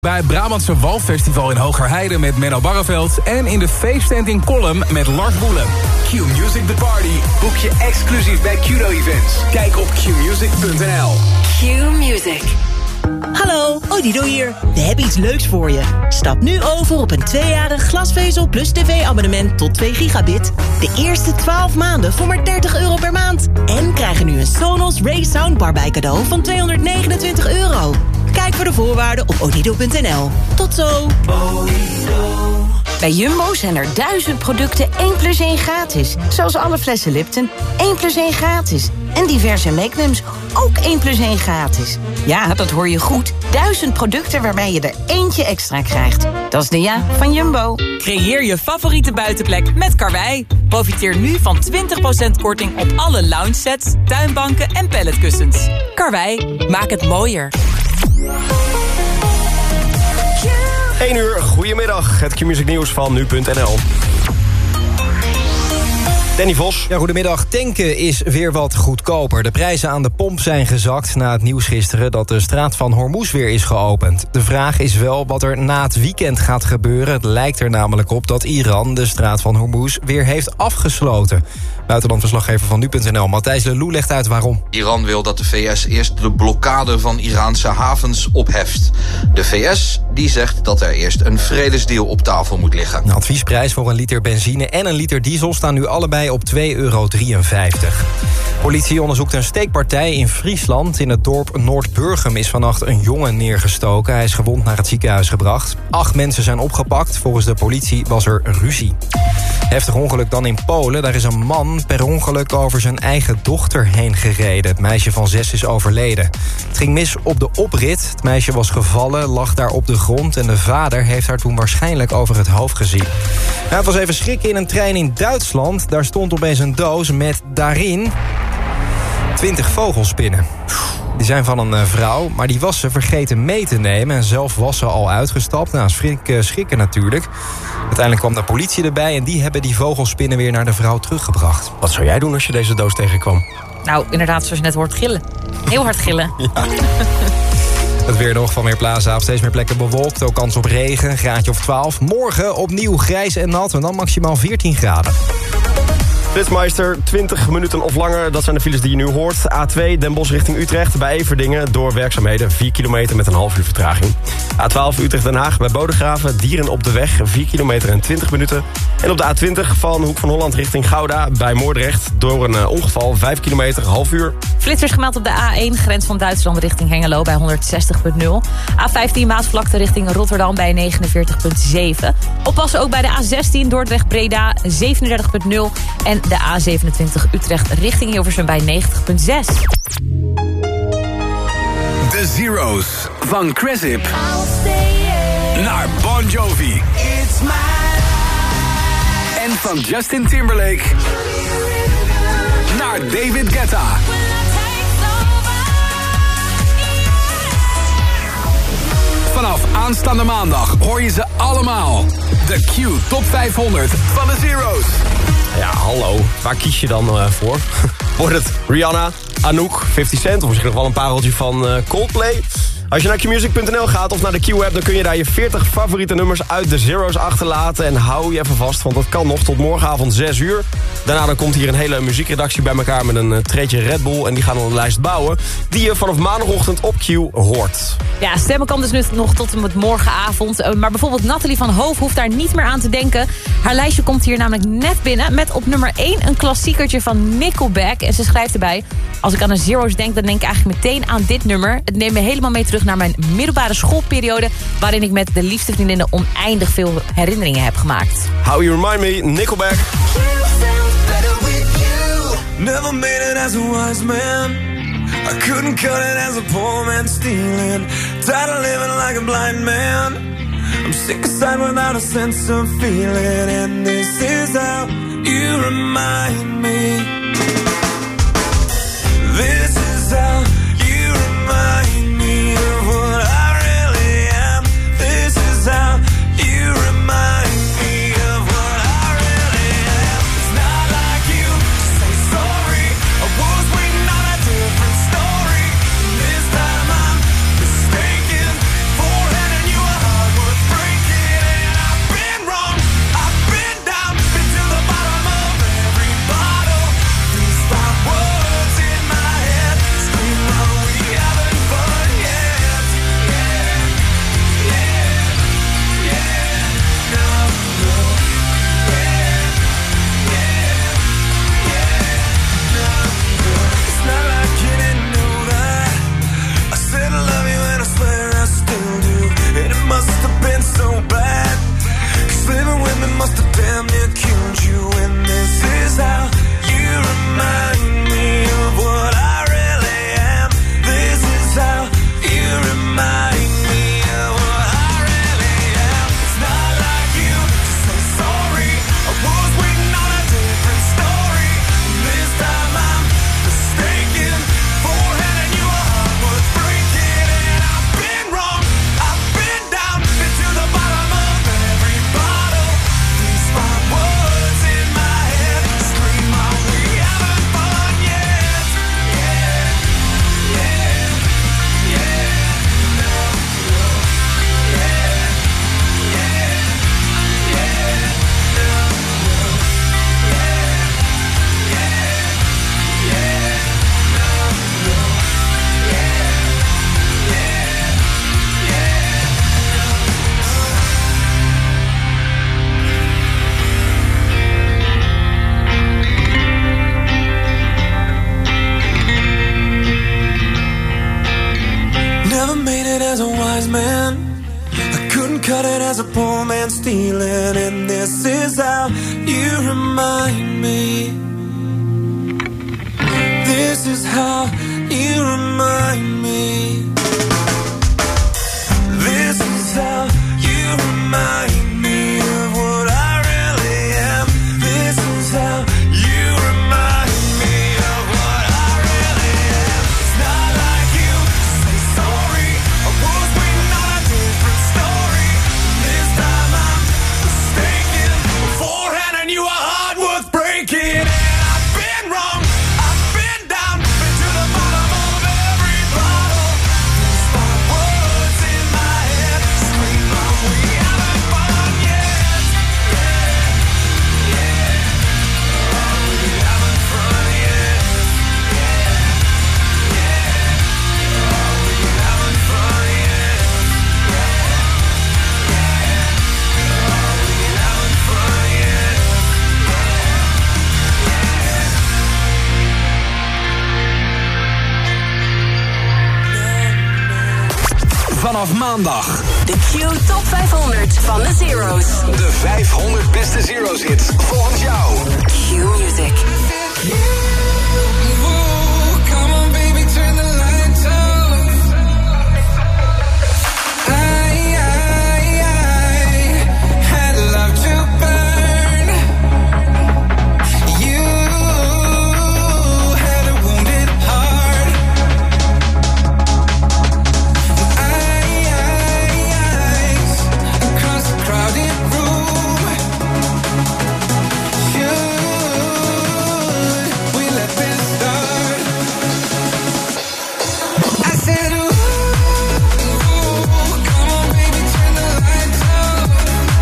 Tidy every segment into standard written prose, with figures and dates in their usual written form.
Bij Brabantse Walfestival in Hoogerheide met Menno Barreveld. En in de feesttent in Kolm met Lars Boelen. Q-Music The Party. Boek je exclusief bij Qdo Events. Kijk op qmusic.nl. Q-Music. Hallo, Odido hier. We hebben iets leuks voor je. Stap nu over op een 2-jarig glasvezel plus tv-abonnement tot 2 gigabit. De eerste 12 maanden voor maar €30 per maand. En krijg er nu een Sonos Ray Soundbar bij cadeau van €229. Kijk voor de voorwaarden op odido.nl. Tot zo. Bij Jumbo zijn er 1000 producten 1+1 gratis. Zoals alle flessen Lipton, 1+1 gratis. En diverse magnums, ook 1+1 gratis. Ja, dat hoor je goed. 1000 producten waarbij je er eentje extra krijgt. Dat is de ja van Jumbo. Creëer je favoriete buitenplek met Karwei. Profiteer nu van 20% korting op alle lounge sets, tuinbanken en palletkussens. Karwei, maak het mooier. 1 uur, goedemiddag. Het Q-Music nieuws van nu.nl. Danny Vos. Ja, goedemiddag. Tanken is weer wat goedkoper. De prijzen aan de pomp zijn gezakt na het nieuws gisteren dat de straat van Hormuz weer is geopend. De vraag is wel wat er na het weekend gaat gebeuren. Het lijkt er namelijk op dat Iran de straat van Hormuz weer heeft afgesloten. Buitenlandverslaggever van nu.nl, Matthijs Lelou, legt uit waarom. Iran wil dat de VS eerst de blokkade van Iraanse havens opheft. De VS die zegt dat er eerst een vredesdeal op tafel moet liggen. De adviesprijs voor een liter benzine en een liter diesel staan nu allebei op €2,53. Politie onderzoekt een steekpartij in Friesland. In het dorp Noordburgum is vannacht een jongen neergestoken. Hij is gewond naar het ziekenhuis gebracht. 8 mensen zijn opgepakt. Volgens de politie was er ruzie. Heftig ongeluk dan in Polen. Daar is een man per ongeluk over zijn eigen dochter heen gereden. Het meisje van 6 is overleden. Het ging mis op de oprit. Het meisje was gevallen, lag daar op de grond en de vader heeft haar toen waarschijnlijk over het hoofd gezien. Nou, het was even schrikken in een trein in Duitsland. Daar stond opeens een doos met daarin 20 vogelspinnen. Die zijn van een vrouw, maar die was ze vergeten mee te nemen. En zelf was ze al uitgestapt. Nou, schrikken natuurlijk. Uiteindelijk kwam de politie erbij en die hebben die vogelspinnen weer naar de vrouw teruggebracht. Wat zou jij doen als je deze doos tegenkwam? Nou, inderdaad, zoals je net hoort, gillen. Heel hard gillen. Ja. Het weer nog van Weerplaza. Op steeds meer plekken bewolkt. Ook kans op regen, een graadje of 12. Morgen opnieuw grijs en nat en dan maximaal 14 graden. Flitsmeister, 20 minuten of langer. Dat zijn de files die je nu hoort. A2 Den Bosch richting Utrecht bij Everdingen. Door werkzaamheden 4 kilometer met een half uur vertraging. A12 Utrecht-Den Haag bij Bodegraven. Dieren op de weg 4 kilometer en 20 minuten. En op de A20 van Hoek van Holland richting Gouda bij Moordrecht. Door een ongeval 5 kilometer, half uur. Flitsers gemeld op de A1, grens van Duitsland richting Hengelo bij 160.0. A15 Maasvlakte richting Rotterdam bij 49.7. Oppassen ook bij de A16 Dordrecht-Breda 37.0. En de A27 Utrecht richting Hilversum bij 90.6. The Zeros van Cresip naar Bon Jovi. En van Justin Timberlake naar David Guetta. Vanaf aanstaande maandag hoor je ze allemaal. De Q Top 500 van de Zeros. Ja, hallo. Waar kies je dan voor? Wordt het Rihanna, Anouk, 50 Cent of misschien nog wel een pareltje van Coldplay? Als je naar qmusic.nl gaat of naar de Q-app... dan kun je daar je 40 favoriete nummers uit de Zeros achterlaten. En hou je even vast, want dat kan nog tot morgenavond 6 uur. Daarna dan komt hier een hele muziekredactie bij elkaar... met een treetje Red Bull en die gaan een lijst bouwen... die je vanaf maandagochtend op Q hoort. Ja, stemmen kan dus nu nog tot en met morgenavond. Maar bijvoorbeeld Nathalie van Hoof hoeft daar niet meer aan te denken. Haar lijstje komt hier namelijk net binnen... met op nummer 1 een klassiekertje van Nickelback. En ze schrijft erbij... als ik aan de Zeros denk, dan denk ik eigenlijk meteen aan dit nummer. Het neemt me helemaal mee terug naar mijn middelbare schoolperiode... waarin ik met de liefste vriendinnen oneindig veel herinneringen heb gemaakt. How You Remind Me, Nickelback. Never made it as a wise man. I couldn't cut it as a poor man stealing. Tired of living like a blind man. I'm sick aside without a sense of feeling. And this is how you remind me. This is how you remind me of what I really am. This is how you remind me of what I really am. It's not like you say sorry. I was waiting on a different story. This time I'm mistaken for handing you a cutting as a poor man stealing, and this is how you remind me. This is how you remind me. This is how you remind me of what I really am. This is how you remind me of what I really am. It's not like you say sorry. I was waiting on a different story. This time I'm mistaken. Beforehand I knew a heart worth breaking. And I've been wrong. I've been down. Been to the bottom of every bottle. These five words in my head scream out, we haven't fun yet. Yeah, yeah. Oh, we haven't fun yet. Yeah, yeah. Oh, we haven't fun yet. Yeah, yeah. Oh, we haven't fun yet. Vanaf maandag De Q Top 500 van de Zero's. de 500 beste Zero's hits volgens jou. Q Music. Come on, baby, turn the lights off. I had love to burn. You had a wounded heart. Eyes across the crowded room. Should we let this start? I said, ooh, come on, baby, turn the lights off.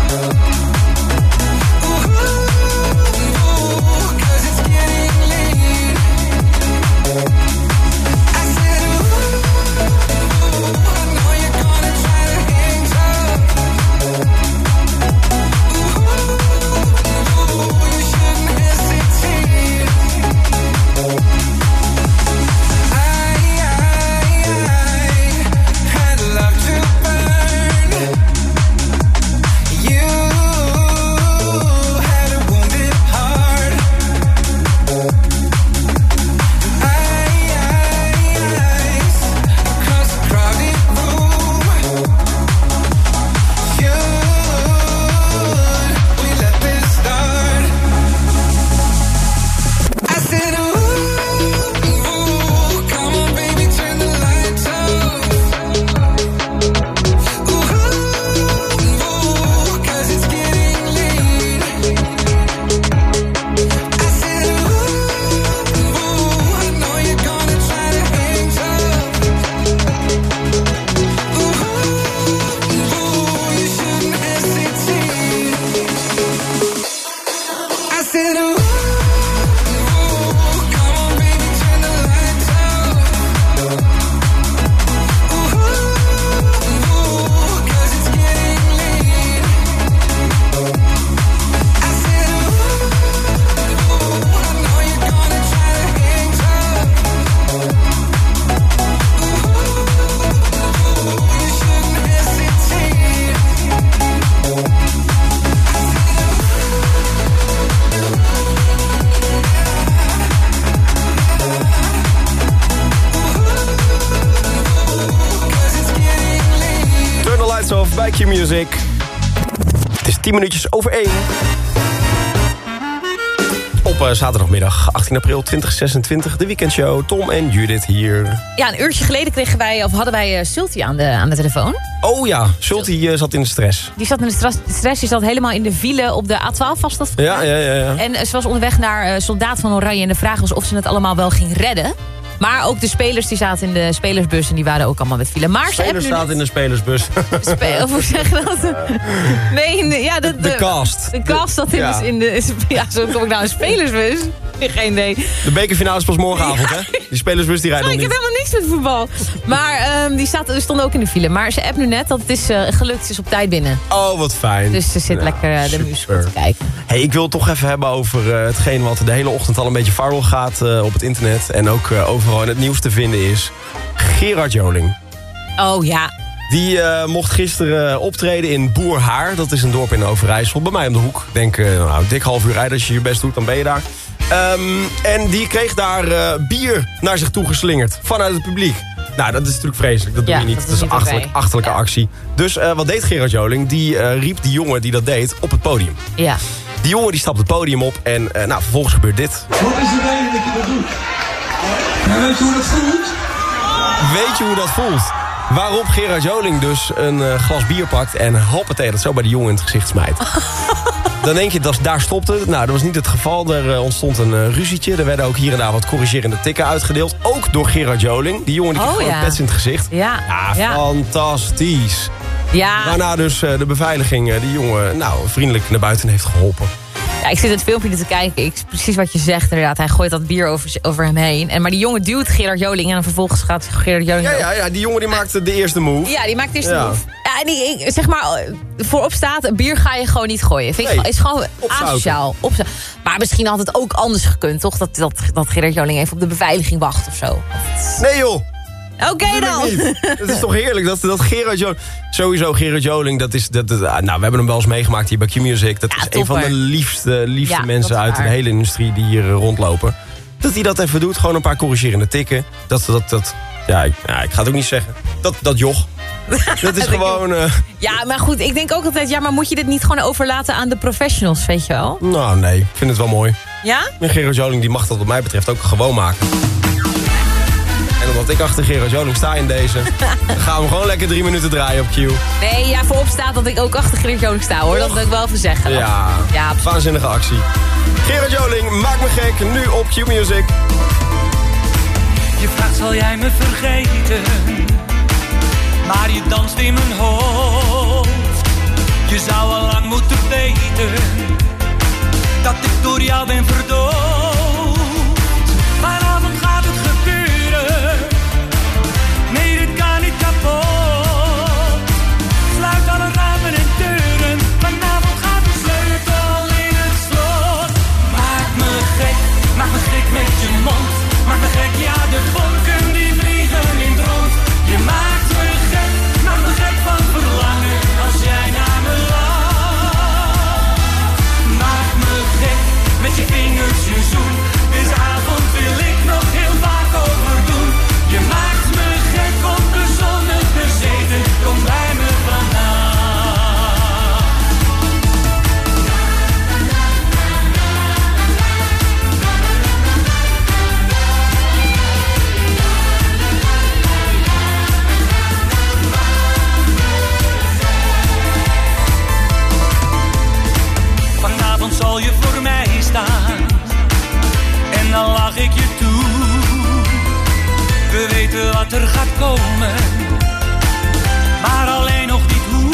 Ooh, 'cause it's getting late. I said, ooh, I know you're gonna try to hang tough. Ooh, you shouldn't hesitate. I had love to burn. You had a wounded heart. Eyes across the crowded room. Should we let this start? I said, ooh, come on, baby, turn the lights off. Ooh, 'cause it's getting late. I said, ooh, I know you're gonna try to hang tough. Ooh, you shouldn't hesitate. I said, ooh, come on, baby, turn the lights off. Ooh, 'cause it's getting late. I said, ooh, I know you're gonna try to hang tough. Ooh, you shouldn't hesitate. Turn the lights off bij Q Music. Het is 10 minuutjes over 1. Op zaterdagmiddag 18 april 2026, de weekendshow. Tom en Judith hier. Ja, een uurtje geleden hadden wij Sulty aan de telefoon. Oh ja, Sulty zat in de stress. Die zat in de stress, die zat helemaal in de file op de A12 vast dat. Ja. En ze was onderweg naar Soldaat van Oranje en de vraag was of ze het allemaal wel ging redden. Maar ook de spelers die zaten in de spelersbus en die waren ook allemaal met file. Maar Spelers staat in de spelersbus. Hoe zeg je dat? Nee, ja, de cast. De cast zat in de... Ja, zo kom ik nou een spelersbus. Geen idee. De bekerfinale is pas morgenavond, hè? Die spelersbus die rijdt nog Ik niet. heb helemaal niks met voetbal. Maar die stonden ook in de file. Maar ze app nu net dat het is gelukt. Ze is op tijd binnen. Oh, wat fijn. Dus ze zit lekker de musical te kijken. Hey, ik wil het toch even hebben over hetgeen wat de hele ochtend al een beetje viral gaat op het internet. En ook overal in het nieuws te vinden is. Gerard Joling. Oh ja. Die mocht gisteren optreden in Boerhaar. Dat is een dorp in Overijssel. Bij mij om de hoek. Ik denk, dik half uur rijden. Als je je best doet, dan ben je daar. En die kreeg daar bier naar zich toe geslingerd. Vanuit het publiek. Nou, dat is natuurlijk vreselijk. Dat doe je niet. Dat is een achterlijke actie. Dus wat deed Gerard Joling? Die riep die jongen die dat deed op het podium. Ja. Die jongen die stapt het podium op. En vervolgens gebeurt dit. Wat is de reden dat je dat doet? Ja, weet je hoe dat voelt? Weet je hoe dat voelt? Waarop Gerard Joling dus een glas bier pakt en hoppatee dat zo bij de jongen in het gezicht smijt. Dan denk je, daar stopte het. Nou, dat was niet het geval. Er ontstond een ruzietje. Er werden ook hier en daar wat corrigerende tikken uitgedeeld. Ook door Gerard Joling. Die jongen die kreeg gewoon een pets in het gezicht. Ja, fantastisch. Ja. Waarna dus de beveiliging die jongen vriendelijk naar buiten heeft geholpen. Ja, ik zit het filmpje te kijken. Precies wat je zegt inderdaad. Hij gooit dat bier over hem heen. Maar die jongen duwt Gerard Joling. En dan vervolgens gaat Gerard Joling... Ja, die jongen die maakte de eerste move. Ja, die maakt de eerste move. Ja, en die, zeg maar, voorop staat, bier ga je gewoon niet gooien. Vind ik, is gewoon asociaal. Maar misschien had het ook anders gekund, toch? Dat Gerard Joling even op de beveiliging wacht of zo. Nee joh! Oké dan. Het is toch heerlijk dat Gerard Joling... Sowieso Gerard Joling, we hebben hem wel eens meegemaakt hier bij Q-Music. Dat is een van de liefste mensen uit de hele industrie die hier rondlopen. Dat hij dat even doet, gewoon een paar corrigerende tikken. Ik ga het ook niet zeggen. Dat joch. Dat is gewoon... Ja, maar goed, ik denk ook altijd... maar moet je dit niet gewoon overlaten aan de professionals, weet je wel? Nou, nee. Ik vind het wel mooi. Ja? En Gerard Joling die mag dat wat mij betreft ook gewoon maken. En omdat ik achter Gerard Joling sta in deze... dan gaan we hem gewoon lekker 3 minuten draaien op Q. Nee, voorop staat dat ik ook achter Gerard Joling sta, hoor. Dat wil ik wel even zeggen. Ja, waanzinnige actie. Gerard Joling, maak me gek, nu op Q Music. Je vraagt, zal jij me vergeten? Maar je danst in mijn hoofd. Je zou al lang moeten weten dat ik door jou ben verdoofd. Vanavond gaat het gebeuren. Nee, dit kan niet kapot. Sluit alle ramen en deuren. Vanavond gaat de sleutel in het slot. Maak me gek met je mond. Maak me gek, ja, de vonken die vliegen in het rond. Je maakt me gek van verlangen als jij naar me lacht. Maak me gek met je vingers je zoen. Deze avond wil ik nog heel vaak overdoen. Je maakt me gek, onbezonnen bezeten. Kom bij me vandaag. Vanavond zal je voor mij staan en dan lach ik je toe. We weten wat er gaat komen, maar alleen nog niet hoe.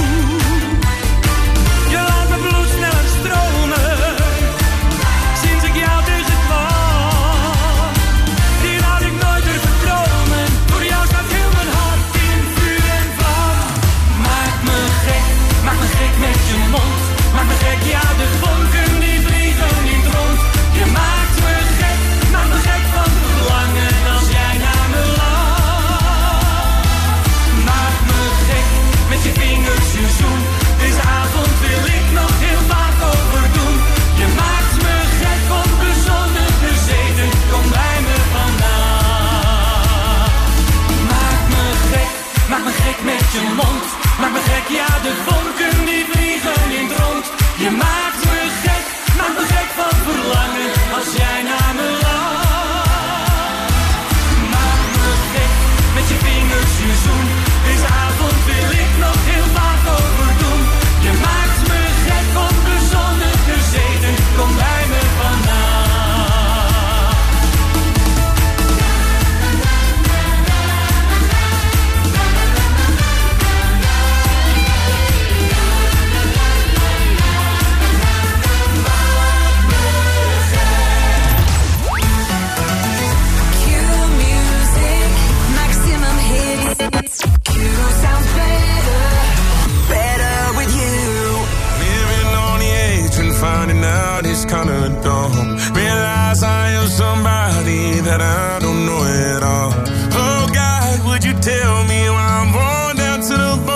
Je laat mijn bloed sneller stromen, sinds ik jou tegenkwam. Hier had ik nooit durven dromen, voor jou staat heel mijn hart in vuur en vlam. Maak me gek met je mond. Maak me gek, ja, de vonken die vliegen in het rond. Je maakt me gek van verlangen als jij naar me lacht. Maak me gek met je vingers je zoen. Deze avond wil ik nog heel vaak overdoen. Je maakt me gek, onbezonnen bezeten. Kom bij me vandaag. Maak me gek met je mond. Maak me gek, ja, de vonken die vliegen in het rond. Je maakt me gek van verlangen als jij naar me lacht. Maak me gek met je vingers je zoen. Deze avond wil ik nog heel vaak overdoen. Je maakt me gek, onbezonnen bezeten. Kom bij me vandaag. Q sounds better with you. Living on the edge and finding out it's kinda dumb. Realize I am somebody that I don't know at all. Oh God, would you tell me why I'm worn down to the bone?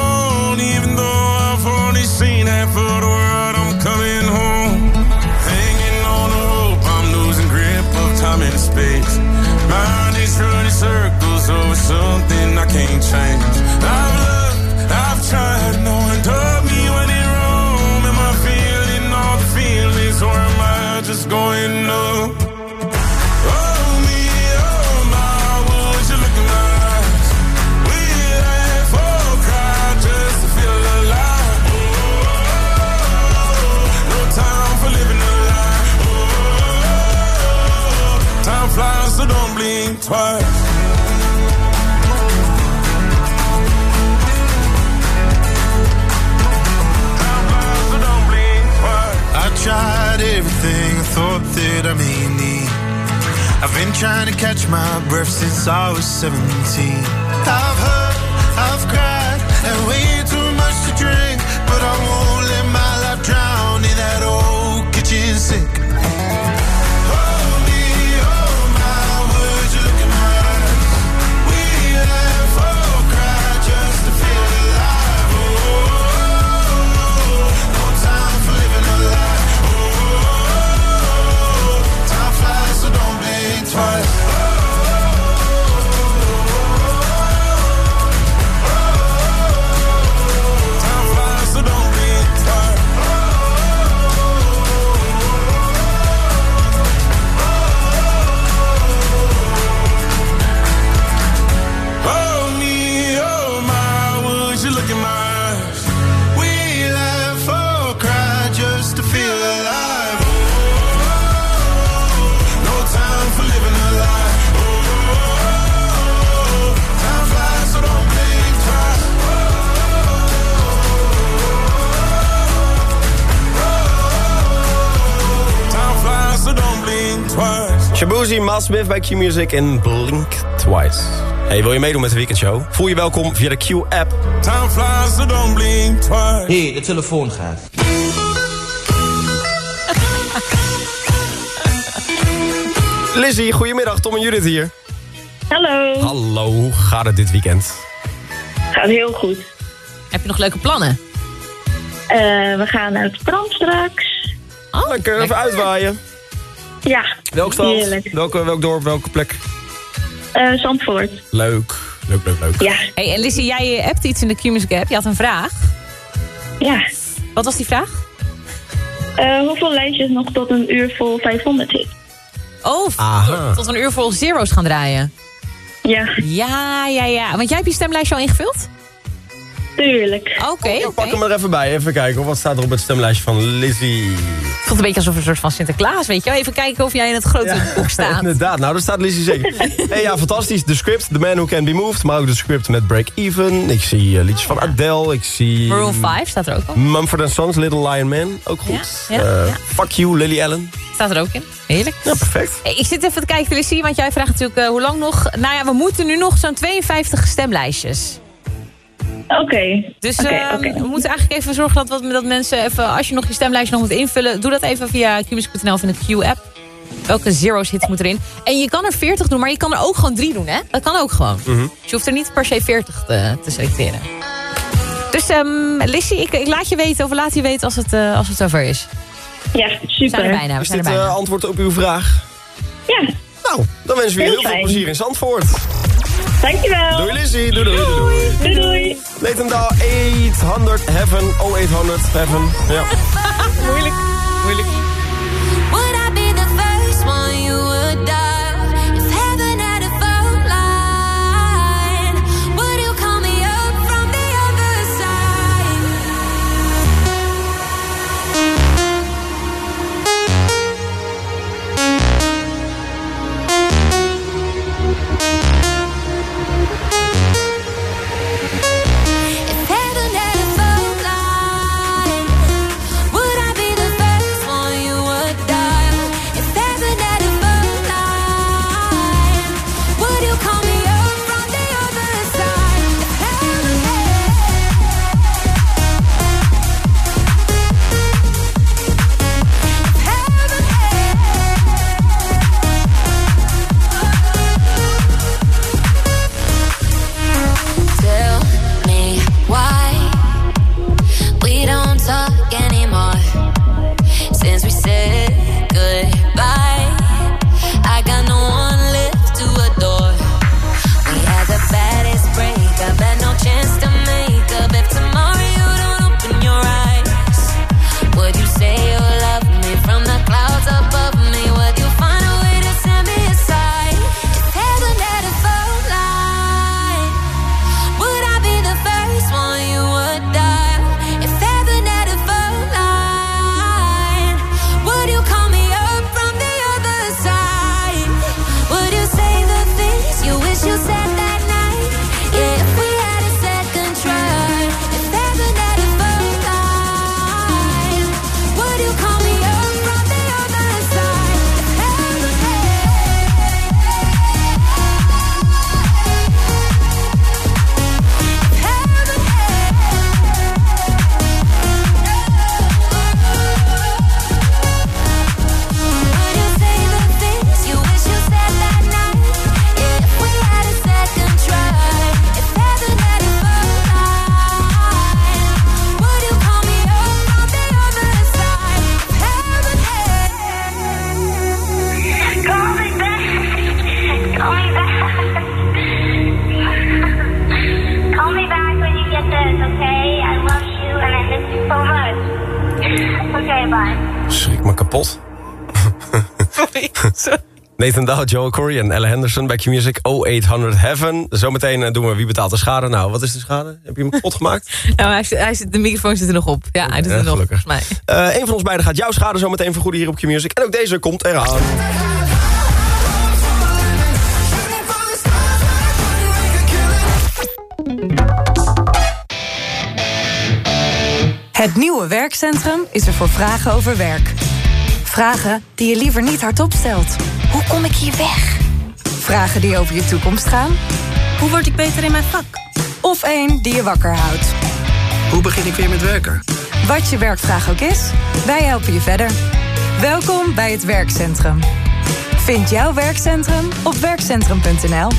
I've been trying to catch my breath since I was 17. I've hurt, I've cried, and way too much to drink, but I won't let my life drown in that old kitchen sink. Hold me, hold my words, you look in my eyes. We laugh or cry just to feel alive. Oh, no time for living a lie. Oh, time flies, so don't blink twice. Shabuzi, Miles Smith bij Q-Music en Blink Twice. Hey, wil je meedoen met de weekendshow? Voel je welkom via de Q-app. Time flies, so don't blink twice. Hé, de telefoon gaat. Lizzie, goedemiddag. Tom en Judith hier. Hallo. Hallo, hoe gaat het dit weekend? Gaat heel goed. Heb je nog leuke plannen? We gaan naar het strand straks. Oh, lekker, even uitwaaien. Ja, Welk strand? heerlijk. Welk dorp, welke plek? Zandvoort. Leuk. Ja. Hey, en Lizzie, jij hebt iets in de Q-Music app. Je had een vraag. Ja. Wat was die vraag? Hoeveel lijstjes nog tot een uur vol 500 zit? Oh, tot een uur vol zero's gaan draaien. Ja. Ja. Want jij hebt je stemlijstje al ingevuld? Tuurlijk. Oké. Pak hem er even bij. Even kijken. Wat staat er op het stemlijstje van Lizzie? Het voelt een beetje alsof een soort van Sinterklaas, weet je wel. Even kijken of jij in het grote boek staat. Inderdaad. Nou, daar staat Lizzie zeker. Hey, ja, fantastisch. De script, The Man Who Can Be Moved. Maar ook de script met Break Even. Ik zie liedjes van Adele. Ik zie... Maroon 5 staat er ook al. Mumford & Sons, Little Lion Man. Ook goed. Ja. Fuck You, Lily Allen. Staat er ook in. Heerlijk. Ja, perfect. Hey, ik zit even te kijken, Lizzie, want jij vraagt natuurlijk hoe lang nog. Nou ja, we moeten nu nog zo'n 52 stemlijstjes. Oké. Dus we moeten eigenlijk even zorgen dat mensen even, als je nog je stemlijstje nog moet invullen, doe dat even via qmusic.nl of in de Q-app. Welke zero's hits moet erin? En je kan er 40 doen, maar je kan er ook gewoon 3 doen, hè? Dat kan ook gewoon. Dus je hoeft er niet per se 40 te selecteren. Dus Lizzie, ik laat je weten, of laat je weten als het zover is. Ja, super. Is dit antwoord op uw vraag? Ja. Nou, dan wensen we je heel veel plezier in Zandvoort. Dankjewel. Doei Lizzie. Doei. Doei. Letendaal 800 Heaven. Oh, 800 Heaven. Ja. Moeilijk. Would I be the first one you would dial if heaven had a phone line? Would you call me up from the other side? If heaven had a phone line, would I Oké, bye. Schrik me kapot. Sorry. Nathan Dahl, Joel Corey en Ella Henderson bij Q-Music 0800 Heaven. Zometeen doen we Wie betaalt de schade. Nou, wat is de schade? Heb je hem kapot gemaakt? Nou, de microfoon zit er nog op. Ja, hij doet het nog, volgens mij. Een van ons beiden gaat jouw schade zometeen vergoeden hier op Q-Music. En ook deze komt eraan. Het nieuwe werkcentrum is er voor vragen over werk. Vragen die je liever niet hardop stelt. Hoe kom ik hier weg? Vragen die over je toekomst gaan. Hoe word ik beter in mijn vak? Of één die je wakker houdt. Hoe begin ik weer met werken? Wat je werkvraag ook is, wij helpen je verder. Welkom bij het werkcentrum. Vind jouw werkcentrum op werkcentrum.nl.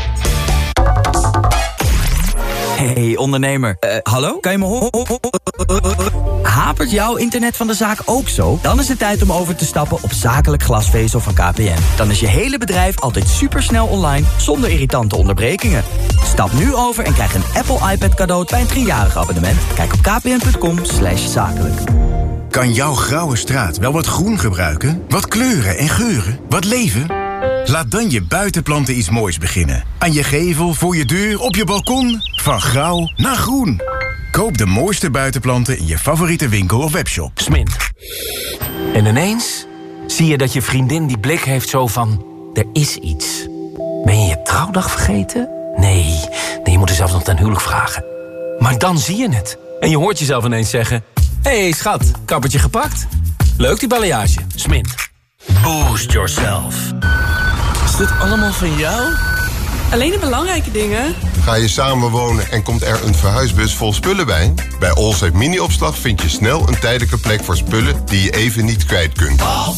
Hey ondernemer, hallo? Kan je me horen? Hapert jouw internet van de zaak ook zo? Dan is het tijd om over te stappen op zakelijk glasvezel van KPN. Dan is je hele bedrijf altijd supersnel online, zonder irritante onderbrekingen. Stap nu over en krijg een Apple iPad cadeau bij een 3-jarig abonnement. Kijk op kpn.com/zakelijk. Kan jouw grauwe straat wel wat groen gebruiken? Wat kleuren en geuren? Wat leven? Laat dan je buitenplanten iets moois beginnen. Aan je gevel, voor je deur, op je balkon. Van grauw naar groen. Koop de mooiste buitenplanten in je favoriete winkel of webshop. Smint. En ineens zie je dat je vriendin die blik heeft zo van... er is iets. Ben je je trouwdag vergeten? Nee, je moet er zelfs nog ten huwelijk vragen. Maar dan zie je het. En je hoort jezelf ineens zeggen... Hé, schat, kappertje gepakt? Leuk die balayage. Smint. Boost yourself. Is dit allemaal van jou? Alleen de belangrijke dingen. Ga je samenwonen en komt er een verhuisbus vol spullen bij? Bij Allsafe Mini-opslag vind je snel een tijdelijke plek voor spullen die je even niet kwijt kunt.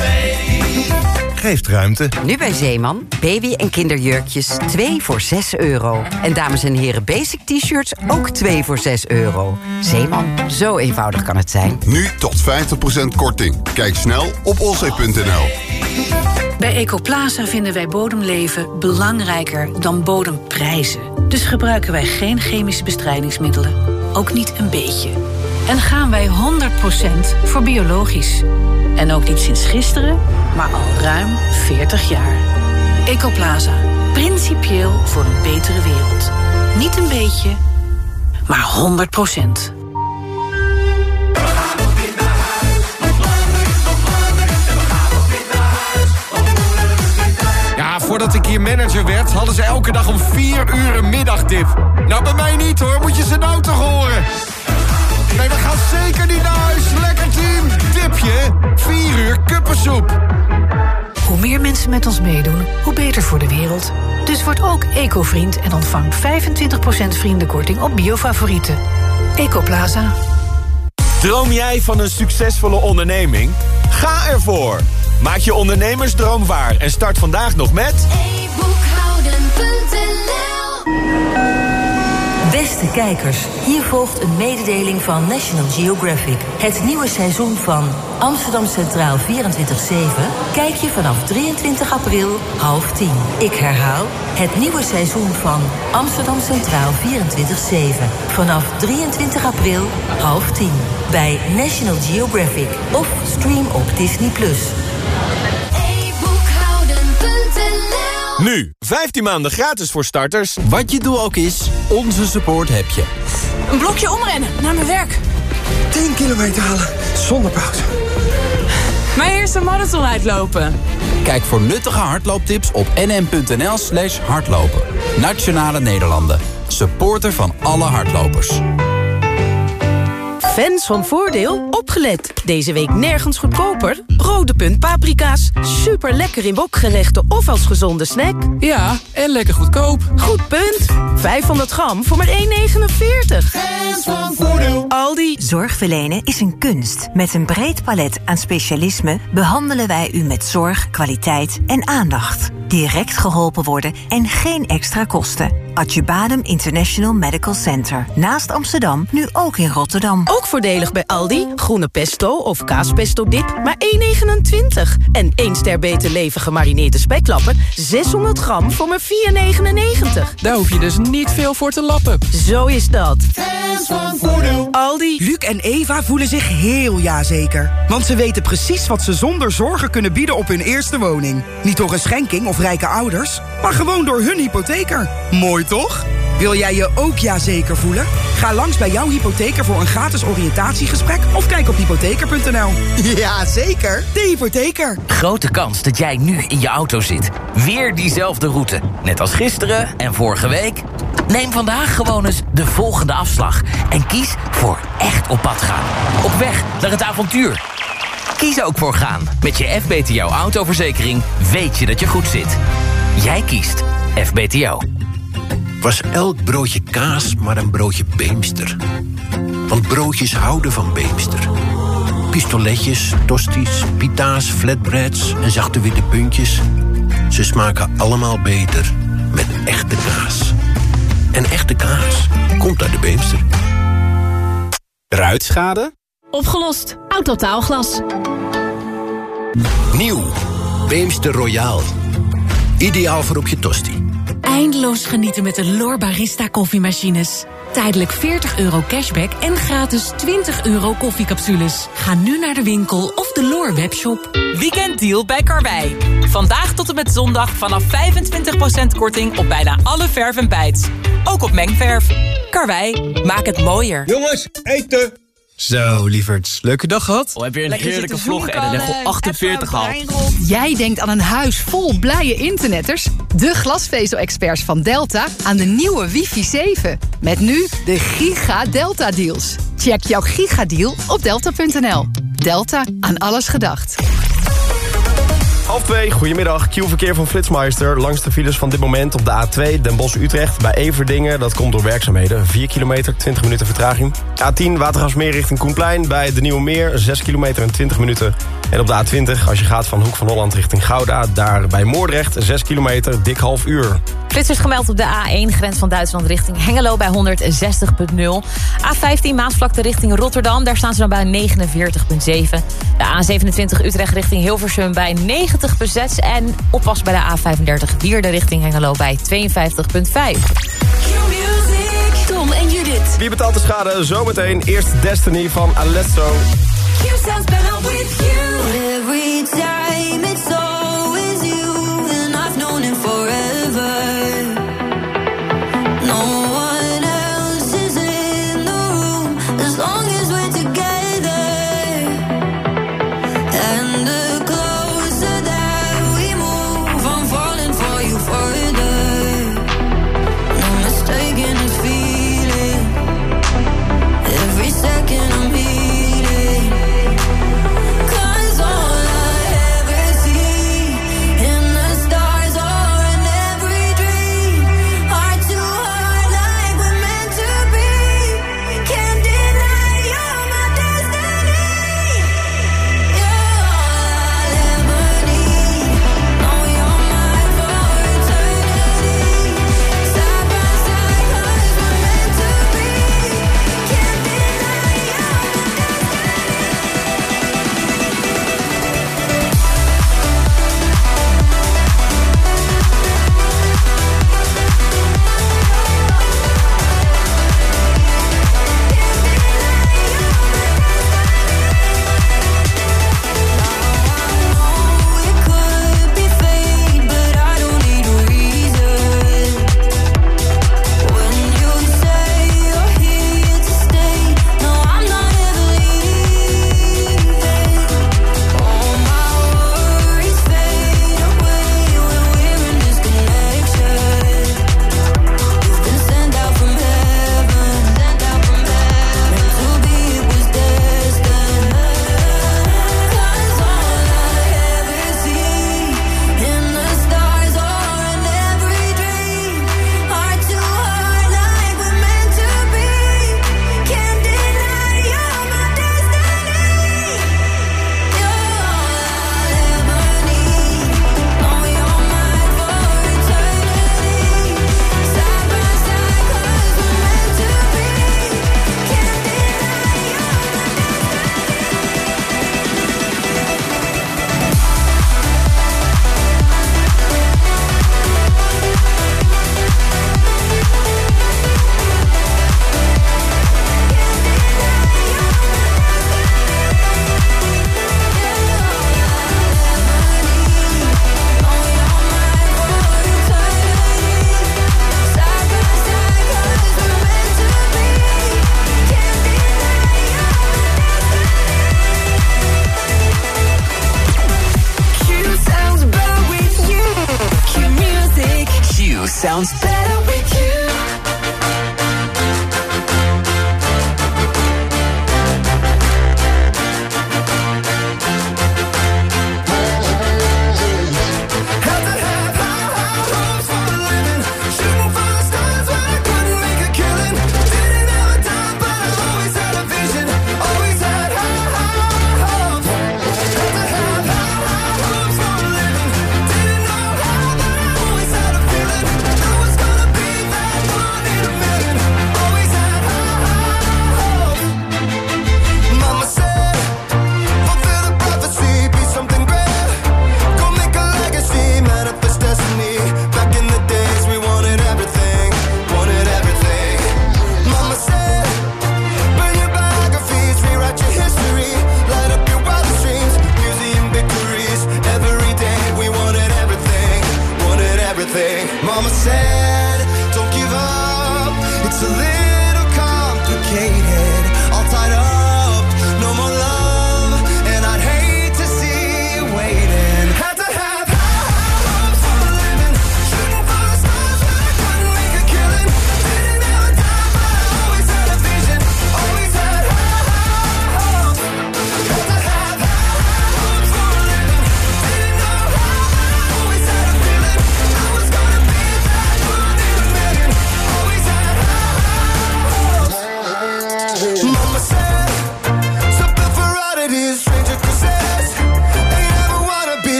Geeft ruimte. Nu bij Zeeman, baby- en kinderjurkjes 2 voor €6. En dames en heren basic t-shirts ook 2 voor €6. Zeeman, zo eenvoudig kan het zijn. Nu tot 50% korting. Kijk snel op allsafe.nl. Bij Ecoplaza vinden wij bodemleven belangrijker dan bodemprijzen. Dus gebruiken wij geen chemische bestrijdingsmiddelen. Ook niet een beetje. En gaan wij 100% voor biologisch. En ook niet sinds gisteren, maar al ruim 40 jaar. Ecoplaza. Principieel voor een betere wereld. Niet een beetje, maar 100%. Ja, voordat ik hier manager werd, hadden ze elke dag om 4 uur een middagdip. Nou, bij mij niet hoor, moet je ze nou toch horen? Nee, we gaan zeker niet naar huis. Lekker team. Dipje, 4 uur kuppensoep. Hoe meer mensen met ons meedoen, hoe beter voor de wereld. Dus word ook eco-vriend en ontvang 25% vriendenkorting op biofavorieten. Ecoplaza. Droom jij van een succesvolle onderneming? Ga ervoor. Maak je ondernemersdroom waar en start vandaag nog met... Beste kijkers, hier volgt een mededeling van National Geographic. Het nieuwe seizoen van Amsterdam Centraal 24/7 kijk je vanaf 23 april 9:30. Ik herhaal, het nieuwe seizoen van Amsterdam Centraal 24/7 vanaf 23 april 9:30 bij National Geographic of stream op Disney+. Nu, 15 maanden gratis voor starters. Wat je doel ook is, onze support heb je. Een blokje omrennen, naar mijn werk. 10 kilometer halen, zonder pauze. Mijn eerste marathon uitlopen. Kijk voor nuttige hardlooptips op nm.nl/hardlopen. Nationale Nederlanden. Supporter van alle hardlopers. Fans van Voordeel, opgelet. Deze week nergens goedkoper. Rode Punt paprika's. Super lekker in wokgerechten of als gezonde snack. Ja, en lekker goedkoop. Goed punt. 500 gram voor maar €1,49. Fans van Voordeel. Aldi. Zorg verlenen is een kunst. Met een breed palet aan specialismen behandelen wij u met zorg, kwaliteit en aandacht. Direct geholpen worden en geen extra kosten. Achybatum International Medical Center. Naast Amsterdam, nu ook in Rotterdam. Ook voordelig bij Aldi. Groene pesto of kaaspesto dip, maar €1,29. En 1 ster beter leven gemarineerde spekklappen, 600 gram voor maar €4,99. Daar hoef je dus niet veel voor te lappen. Zo is dat. Fans van Voordeel. Aldi. Luc en Eva voelen zich heel jazeker. Want ze weten precies wat ze zonder zorgen kunnen bieden op hun eerste woning. Niet door een schenking of rijke ouders, maar gewoon door hun hypotheker. Mooi toch? Wil jij je ook jazeker voelen? Ga langs bij jouw hypotheker voor een gratis oriëntatiegesprek of kijk op hypotheker.nl. Ja, zeker. De hypotheker. Grote kans dat jij nu in je auto zit. Weer diezelfde route. Net als gisteren en vorige week. Neem vandaag gewoon eens de volgende afslag. En kies voor echt op pad gaan. Op weg naar het avontuur. Kies ook voor gaan. Met je FBTO autoverzekering weet je dat je goed zit. Jij kiest FBTO. Was elk broodje kaas maar een broodje Beemster? Want broodjes houden van Beemster. Pistoletjes, tosties, pita's, flatbreads en zachte witte puntjes. Ze smaken allemaal beter met echte kaas. En echte kaas komt uit de Beemster. Ruitschade? Opgelost. Autotaalglas. Nieuw. Beemster Royaal. Ideaal voor op je tosti. Eindeloos genieten met de L'OR Barista koffiemachines. Tijdelijk €40 cashback en gratis €20 koffiecapsules. Ga nu naar de winkel of de L'OR webshop. Weekenddeal bij Karwei. Vandaag tot en met zondag vanaf 25% korting op bijna alle verf en bijts. Ook op mengverf. Karwei, maak het mooier. Jongens, eten! Zo, lieverds. Leuke dag gehad? Heb je een heerlijke vlog en een level 48 gehad? Jij denkt aan een huis vol blije internetters? De glasvezel-experts van Delta aan de nieuwe wifi 7. Met nu de Giga Delta Deals. Check jouw Giga-deal op delta.nl. Delta, aan alles gedacht. 1:30, goedemiddag. Q-verkeer van Flitsmeister. Langs de files van dit moment op de A2 Den Bosch-Utrecht bij Everdingen. Dat komt door werkzaamheden. 4 kilometer, 20 minuten vertraging. A10 Watergraafsmeer richting Koenplein bij de Nieuwe Meer. 6 kilometer en 20 minuten. En op de A20 als je gaat van Hoek van Holland richting Gouda. Daar bij Moordrecht 6 kilometer, dik half uur. Flitsers gemeld op de A1, grens van Duitsland richting Hengelo bij 160.0. A15 Maasvlakte richting Rotterdam, daar staan ze dan bij 49.7. De A27 Utrecht richting Hilversum bij 90.6. En oppas bij de A35 Wierde richting Hengelo bij 52.5. Tom en Judith. Wie betaalt de schade? Zometeen eerst Destiny van Alesso. Every time it's always you, and I've known it forever. No one else is in the room as long as we're together. And the closer that we move, I'm falling for you further. No mistaking this feeling. Every second I'm healing. 'Cause all I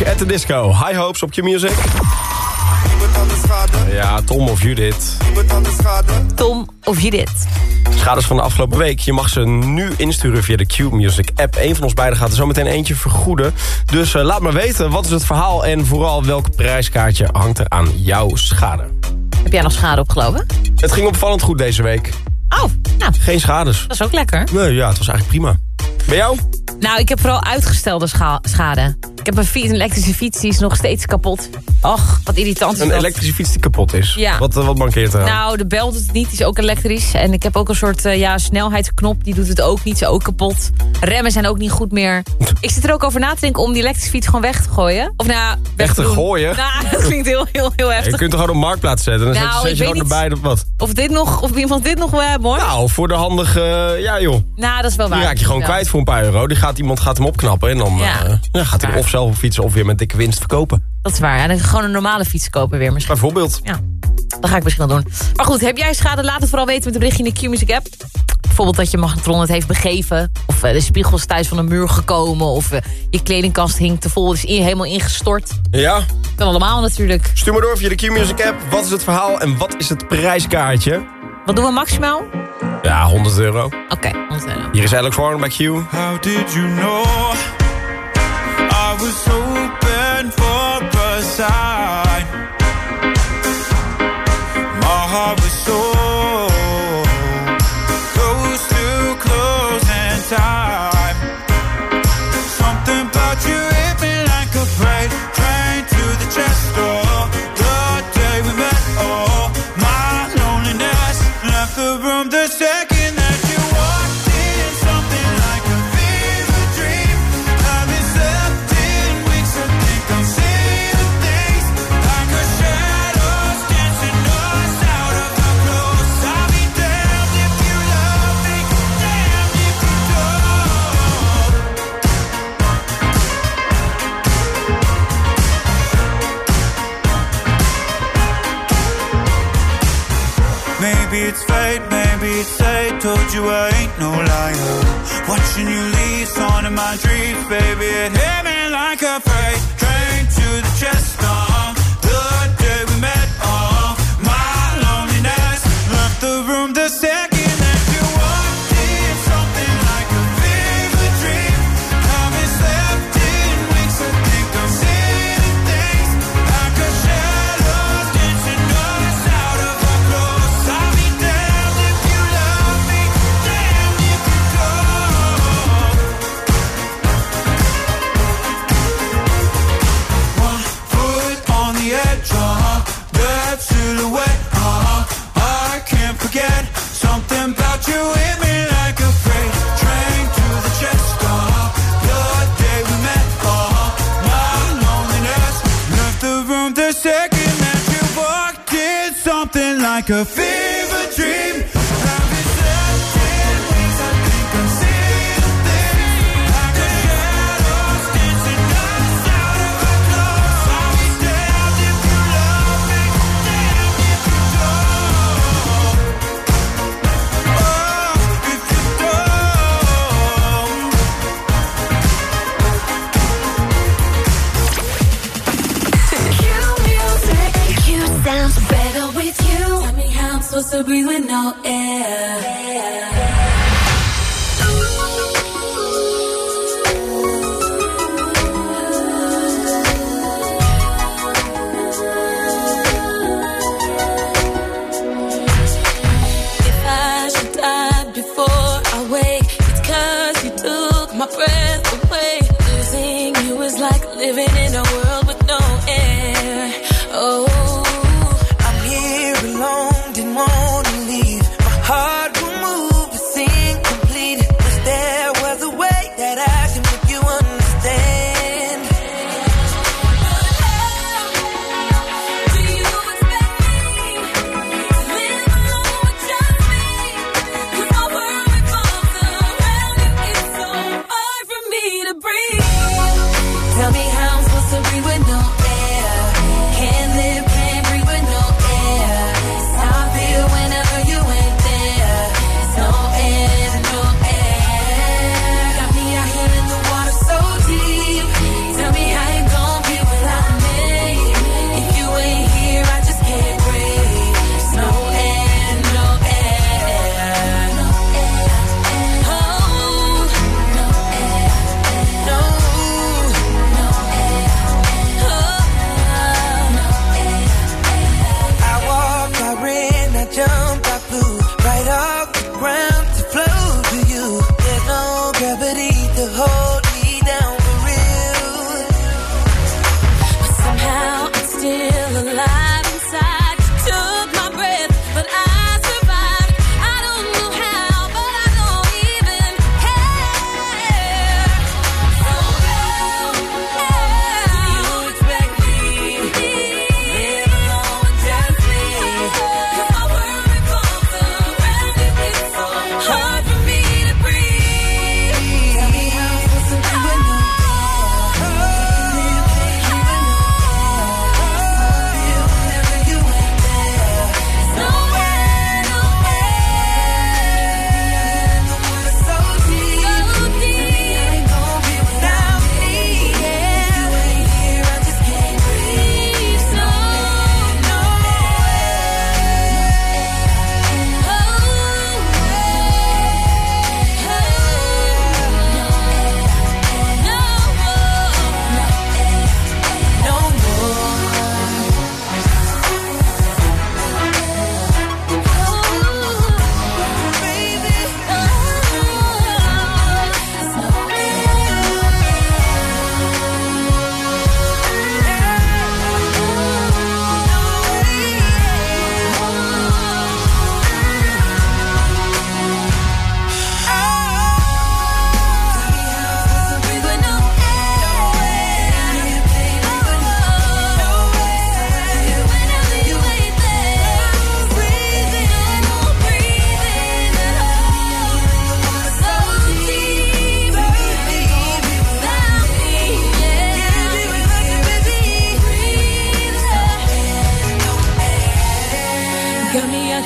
at the Disco. High Hopes op Q-Music. Ja, Tom of Judith. Tom of Judith. Schades van de afgelopen week. Je mag ze nu insturen via de Q-Music app. Eén van ons beiden gaat er zo meteen eentje vergoeden. Dus laat maar weten, wat is het verhaal en vooral welk prijskaartje hangt er aan jouw schade. Heb jij nog schade opgelopen? Het ging opvallend goed deze week. Oh, nou. Geen schades. Dat is ook lekker. Nee, ja, het was eigenlijk prima. Bij jou? Nou, ik heb vooral uitgestelde schade. Ik heb een elektrische fiets, die is nog steeds kapot. Och, wat irritant is Een dat. elektrische fiets die kapot is? Ja. Wat mankeert er aan? Nou, de bel doet het niet, die is ook elektrisch. En ik heb ook een soort snelheidsknop, die doet het ook niet, is ook kapot. Remmen zijn ook niet goed meer. Ik zit er ook over na te denken om die elektrische fiets gewoon weg te gooien. Of nou, weg te doen. gooien? Nou, dat klinkt heel heftig. Je kunt er gewoon op Marktplaats zetten. Dan zet je er ook erbij. Wat? Of iemand dit nog wil hebben, hoor. Nou, voor de handige... ja, joh. Nou, dat is wel waar. Die raak je gewoon kwijt voor een paar euro. Iemand gaat hem opknappen en dan gaat hij er of zelf op fietsen of weer met dikke winst verkopen. Dat is waar. Ja, dan ga ik gewoon een normale fiets kopen weer misschien. Bijvoorbeeld. Ja, dat ga ik misschien wel doen. Maar goed, heb jij schade? Laat het vooral weten met een berichtje in de Q-Music app. Bijvoorbeeld dat je magnetron het heeft begeven. Of de spiegel is thuis van een muur gekomen. Of je kledingkast hing te vol, is helemaal ingestort. Ja. Kan allemaal natuurlijk. Stuur maar door via de Q-Music app. Wat is het verhaal en wat is het prijskaartje? Wat doen we maximaal? Ja, €100. Oké, 100 euro. Hier is Alex Warren bij Q. How did you know I was open for a sign? My heart was so close to closing time. Something about you hit me like a freight train to the chest door. The day we met, oh, my loneliness left the room the second that you walked in. Something like a fever dream. I've been slept in weeks, I think I'm seeing things like a shadows dancing us out of our clothes. I'll be damned if you love me, damned if you don't. Maybe it's fate, maybe it's fate. Told you I ain't no liar. Watching you leave, on in my dreams, baby. It hit me like a freight train to the chest. The day we met, my loneliness left the room the second that you walked in. Something like a fever dream. I've been slept in weeks, I think I'm seeing things like a shadows dancing us out of our clothes. I'll be damned if you love me, damned if you don't. One foot on the edge, that silhouette, I can't forget. Something about you hit me like a freight train to the chest. The day we met, my loneliness left the room the second that you walked in. Something like a fever dream. I've been slept in weeks, I think I'm seeing things like a shadows dancing us out of our clothes. I'll be damned if you love me, damned if you don't. Oh, if you don't. Q sounds better with you. Tell me how I'm supposed to breathe with no air. If I should die before I wake, it's 'cause you took my breath away. Losing you is like living in a world with no air. Oh, I'm here alone, didn't want to leave. My heart will move, but seem complete. Wish there was a way that I can make you understand. do you expect me to live alone with just me? 'Cause my world revolves around you. It's so hard for me to breathe. Tell me how I'm supposed to breathe with no air. Can't live, can't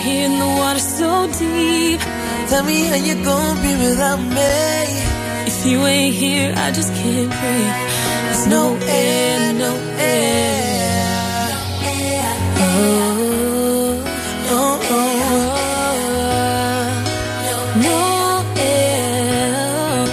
here in the water so deep. Tell me how you gon' be without me. If you ain't here, I just can't breathe. There's no air, no air. Oh, no, no air,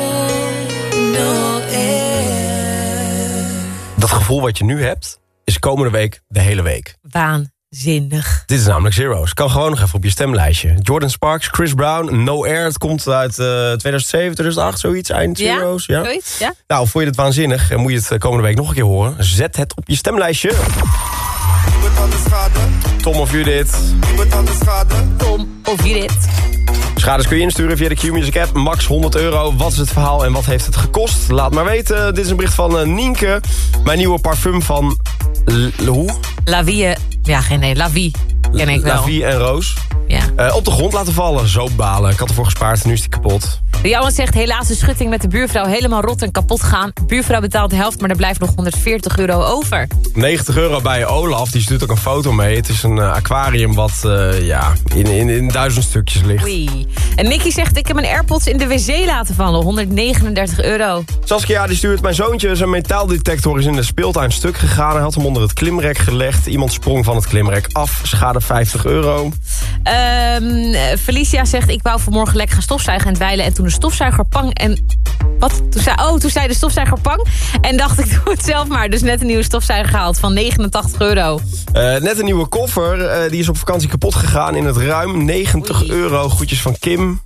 no air. Dat gevoel wat je nu hebt, is komende week de hele week. Waanzinnig. Dit is namelijk Zero's. Kan gewoon nog even op je stemlijstje. Jordan Sparks, Chris Brown, No Air. Het komt uit 2007, 2008, zoiets. Eind Zero's. Ja, zoiets, ja. Nou, vond je het waanzinnig en moet je het komende week nog een keer horen. Zet het op je stemlijstje. Tom of Judith. Tom of Judith. Schades kun je insturen via de Q-Music app. Max €100. Wat is het verhaal en wat heeft het gekost? Laat maar weten. Dit is een bericht van Nienke. Mijn nieuwe parfum van... hoe? La Vie. Ja, La Vie. Ken ik wel. La Vie en Roos. Ja. Op de grond laten vallen. Zo balen. Ik had ervoor gespaard. Nu is die kapot. Rianne zegt helaas de schutting met de buurvrouw helemaal rot en kapot gaan. De buurvrouw betaalt de helft, maar er blijft nog €140 over. €90 bij Olaf. Die stuurt ook een foto mee. Het is een aquarium wat in 1000 stukjes ligt. Oei. En Nicky zegt ik heb mijn AirPods in de wc laten vallen. €139. Saskia die stuurt mijn zoontje. Zijn metaaldetector is in de speeltuin stuk gegaan. Hij had hem onder het klimrek gelegd. Iemand sprong van het klimrek af. Schade €50. Felicia zegt ik wou vanmorgen lekker gaan stofzuigen en dweilen. En toen de stofzuiger pang en... Wat? Toen zei de stofzuiger pang. En dacht ik doe het zelf maar. Dus net een nieuwe stofzuiger gehaald van €89. Net een nieuwe koffer. Die is op vakantie kapot gegaan in het ruim. €90. Groetjes van Kim.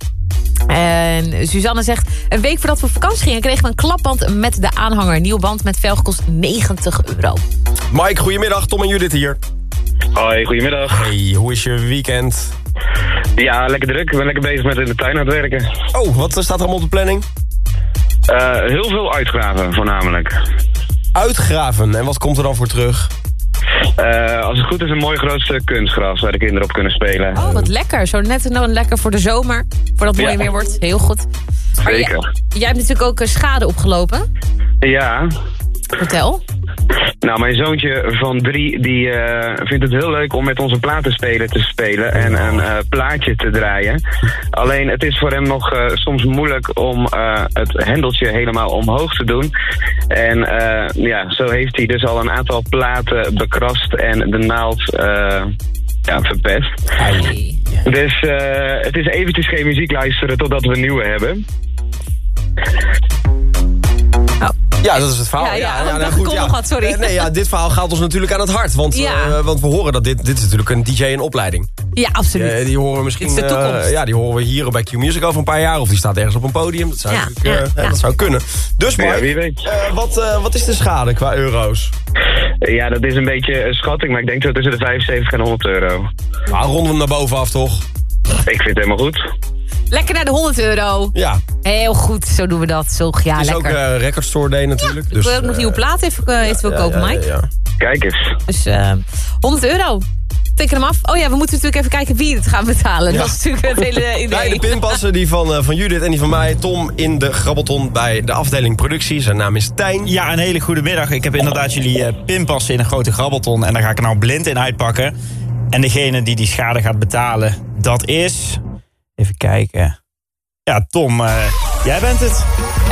En Suzanne zegt een week voordat we op vakantie gingen kregen we een klapband met de aanhanger. Nieuwe band met velg kost €90. Mike, goedemiddag. Tom en Judith hier. Hoi, goedemiddag. Hey, hoe is je weekend? Ja, lekker druk. Ik ben lekker bezig met in de tuin aan het werken. Oh, wat staat er allemaal op de planning? Heel veel uitgraven, voornamelijk. Uitgraven? En wat komt er dan voor terug? Als het goed is een mooi groot stuk kunstgras waar de kinderen op kunnen spelen. Oh, wat lekker. Zo net en lekker voor de zomer. Voordat het mooi weer wordt. Heel goed. Maar zeker. Jij hebt natuurlijk ook schade opgelopen. Ja. Vertel. Nou, mijn zoontje van 3, die vindt het heel leuk om met onze platenspeler te spelen en een plaatje te draaien. Alleen het is voor hem nog soms moeilijk om het hendeltje helemaal omhoog te doen. En zo heeft hij dus al een aantal platen bekrast en de naald verpest. Ai. Dus het is eventjes geen muziek luisteren totdat we een nieuwe hebben. Ja, dat is het verhaal. Goed, sorry. Dit verhaal gaat ons natuurlijk aan het hart. Want we horen dat dit is natuurlijk een DJ in opleiding. Ja, absoluut. Die horen we misschien. Dit is de toekomst. Die horen we hier bij Q-Music over een paar jaar. Of die staat ergens op een podium. Dat zou, dat zou kunnen. Dus Mike, wie weet. Wat is de schade qua euro's? Ja, dat is een beetje een schatting. Maar ik denk zo tussen de €75 en €100. Nou, ronden we hem naar boven af, toch? Ik vind het helemaal goed. Lekker naar de €100. Ja. Heel goed, zo doen we dat. Het is lekker. ook Record Store Day natuurlijk. Ja, dus, ik wil ook nog nieuwe plaat even kopen, Mike. Ja. Kijk eens. Dus €100. Teken hem af. Oh ja, we moeten natuurlijk even kijken wie het gaat betalen. Ja. Dat is natuurlijk het hele idee. De pinpassen, die van Judith en die van mij. Tom in de Grabbelton bij de afdeling productie. Zijn naam is Tijn. Ja, een hele goede middag. Ik heb inderdaad jullie pinpassen in een grote Grabbelton. En daar ga ik er nou blind in uitpakken. En degene die schade gaat betalen, dat is... Even kijken. Ja, Tom, jij bent het.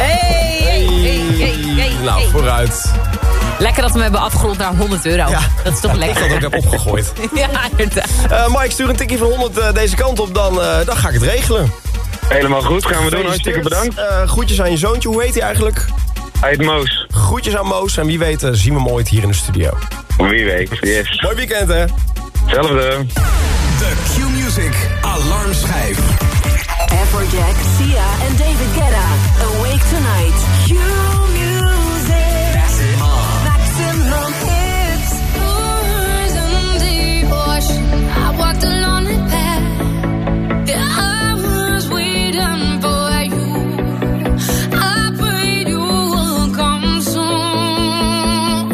Hey. Nou, vooruit. Lekker dat we hem hebben afgerond naar €100. Ja. Dat is toch lekker. Ik dat ook heb opgegooid. Ja, inderdaad. Mike, stuur een tikkie van 100 deze kant op, dan ga ik het regelen. Helemaal goed, gaan we doen. Hartstikke bedankt. Groetjes aan je zoontje, hoe heet hij eigenlijk? Hij heet Moos. Groetjes aan Moos en wie weet zien we hem ooit hier in de studio. Wie weet, yes. Mooi weekend, hè? Hetzelfde. De Q-Music Alarmschijf. Afrojack, Sia en David Guetta. Awake Tonight. Q-Music. Maximum hits. In the ocean, I walked a lonely path. I was waiting for you. I prayed you would come soon.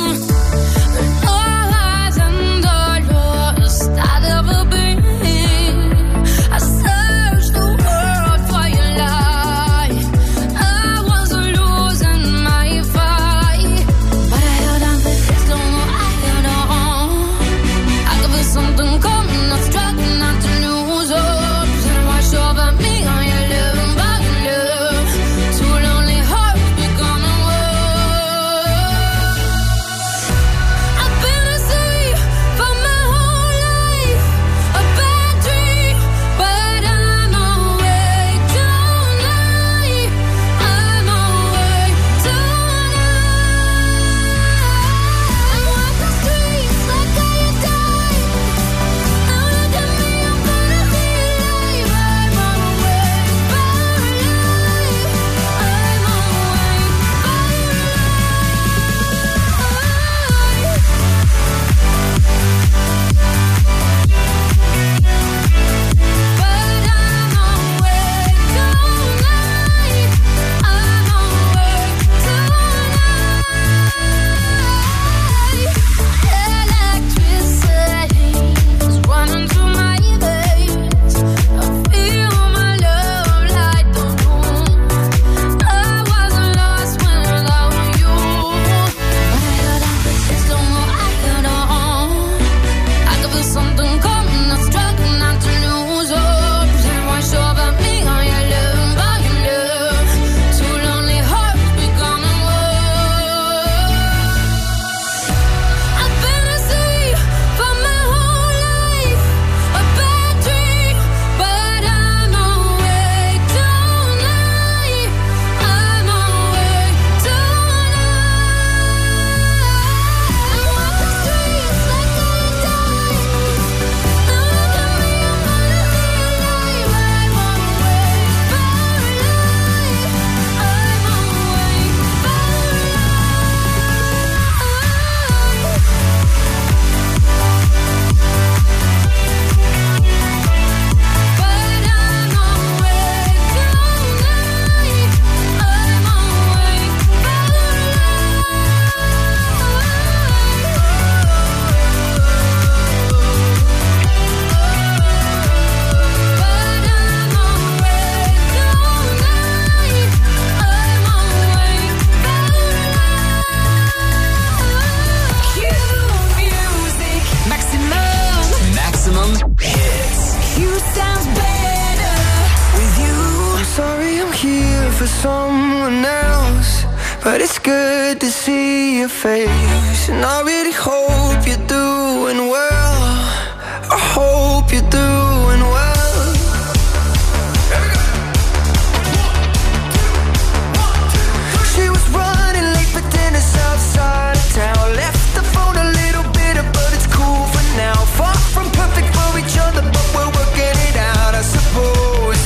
All eyes and all lost, I'd ever been. I searched the world for your life. I was a loser. for someone else, but it's good to see your face. And I really hope you're doing well. I hope you're doing well. She was running late for dinner outside of town. Left the phone a little bitter, but it's cool for now. Far from perfect for each other, but we're working it out, I suppose.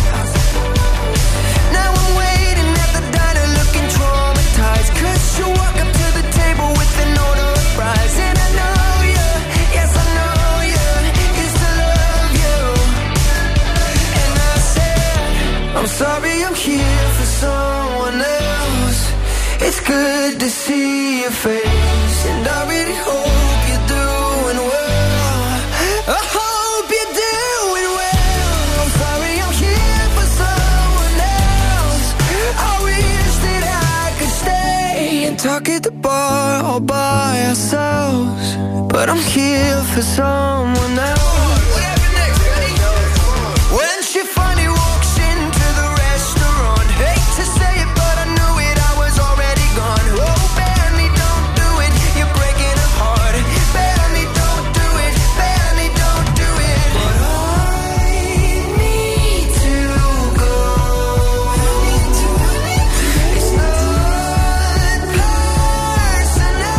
Now I'm waiting at the diner looking traumatized, 'cause you walk up to the table with an order of fries. And I know you, yes I know you, used to love you. And I said, I'm sorry I'm here for someone else. It's good to see your face, and I really hope you're doing well. I hope you're doing well. I'm sorry I'm here for someone else. I wish that I could stay and talk at the bar all by ourselves, but I'm here for someone else. When she finally walks into the restaurant, hate to say it, but I knew it, I was already gone. Oh, Benny, don't do it, you're breaking her heart. Benny, don't do it, Benny, don't do it. But I need to go. It's not personal.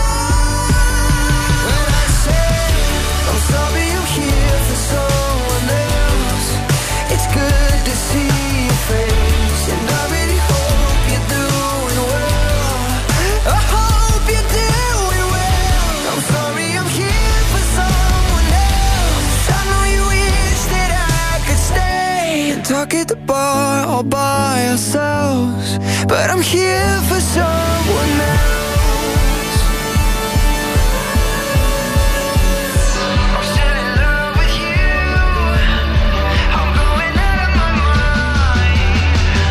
When I say I'm sorry I'm here for someone else, it's good to see your face, and I really hope you're doing well. I hope you're doing well. I'm sorry I'm here for someone else. I know you wish that I could stay and talk at the bar all by ourselves, but I'm here for someone else. I'm still in love with you. I'm going out of my mind.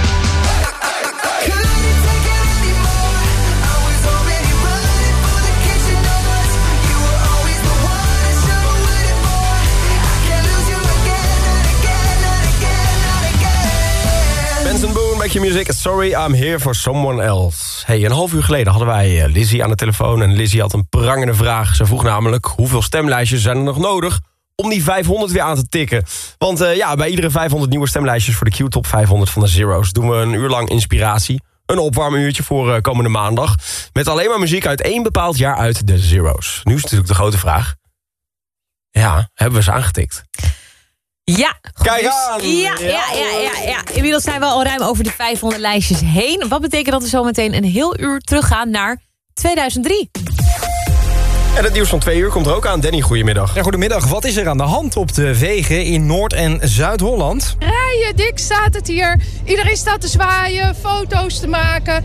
Couldn't take it anymore. I was already running for the kitchen doors. You were always the one I should have waited for. I can't lose you again, not again, not again, not again. Benson Boone, Make Your Music. Sorry, I'm here for someone else. Hey, een half uur geleden hadden wij Lizzie aan de telefoon. En Lizzie had een prangende vraag. Ze vroeg namelijk, hoeveel stemlijstjes zijn er nog nodig om die 500 weer aan te tikken? Want bij iedere 500 nieuwe stemlijstjes voor de Q-top 500 van de Zero's doen we een uur lang inspiratie. Een opwarmuurtje voor komende maandag. Met alleen maar muziek uit één bepaald jaar uit de Zero's. Nu is natuurlijk de grote vraag. Ja, hebben we ze aangetikt? Ja, goed. Kijk aan! Ja. Inmiddels zijn we al ruim over de 500 lijstjes heen. Wat betekent dat we zo meteen een heel uur teruggaan naar 2003. En het nieuws van 2 uur komt er ook aan. Danny, goedemiddag. Ja, goedemiddag. Wat is er aan de hand op de wegen in Noord- en Zuid-Holland? Rijden, dik staat het hier. Iedereen staat te zwaaien, foto's te maken.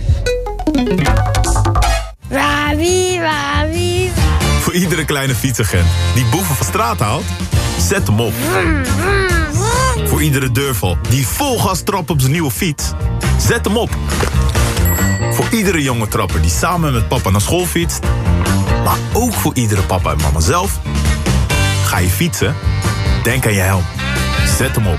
Wawie. Voor iedere kleine fietsagent die boeven van straat haalt, zet hem op. Voor iedere deurval die vol gas trapt op zijn nieuwe fiets, zet hem op. Voor iedere jonge trapper die samen met papa naar school fietst, maar ook voor iedere papa en mama zelf. Ga je fietsen? Denk aan je helm. Zet hem op.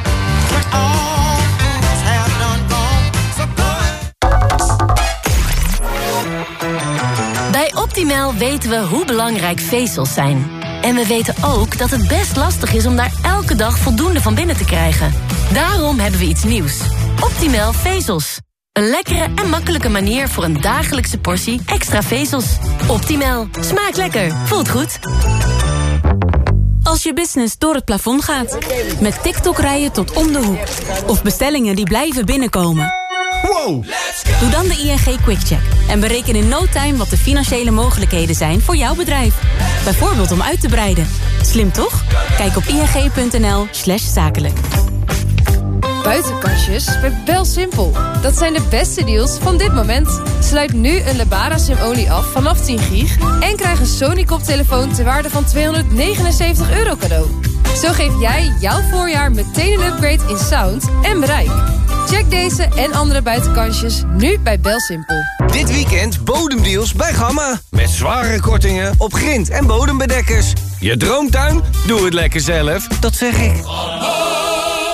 Bij Optimal weten we hoe belangrijk vezels zijn. En we weten ook dat het best lastig is om daar elke dag voldoende van binnen te krijgen. Daarom hebben we iets nieuws. Optimal vezels. Een lekkere en makkelijke manier voor een dagelijkse portie extra vezels. Optimal. Smaakt lekker. Voelt goed. Als je business door het plafond gaat. Met TikTok rijden tot om de hoek. Of bestellingen die blijven binnenkomen. Wow! Doe dan de ING QuickCheck. En bereken in no time wat de financiële mogelijkheden zijn voor jouw bedrijf. Bijvoorbeeld om uit te breiden. Slim toch? Kijk op ing.nl/zakelijk. Buitenkastjes bij BelSimpel. Dat zijn de beste deals van dit moment. Sluit nu een Lebara Sim-olie af vanaf 10 gig... en krijg een Sony koptelefoon ter waarde van €279 cadeau. Zo geef jij jouw voorjaar meteen een upgrade in sound en bereik. Check deze en andere buitenkastjes nu bij BelSimpel. Dit weekend bodemdeals bij Gamma. Met zware kortingen op grind- en bodembedekkers. Je droomtuin? Doe het lekker zelf. Dat zeg ik.